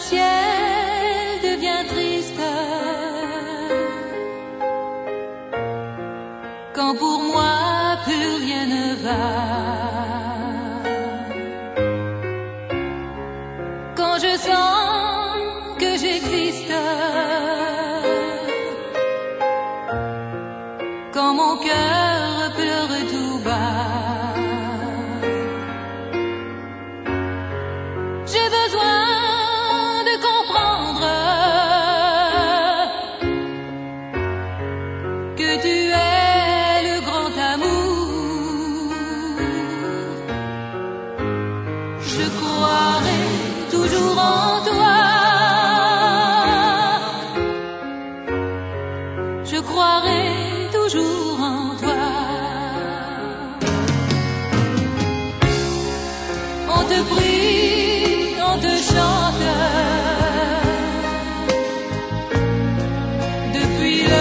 ciel devient triste, quand pour moi plus rien ne va, quand je sens que j'existe, quand mon cœur pleure tout bas, j'ai besoin de comprendre que tu es le grand amour. Je croirai toujours en toi, je croirai toujours en toi. On te prie, on te chante depuis le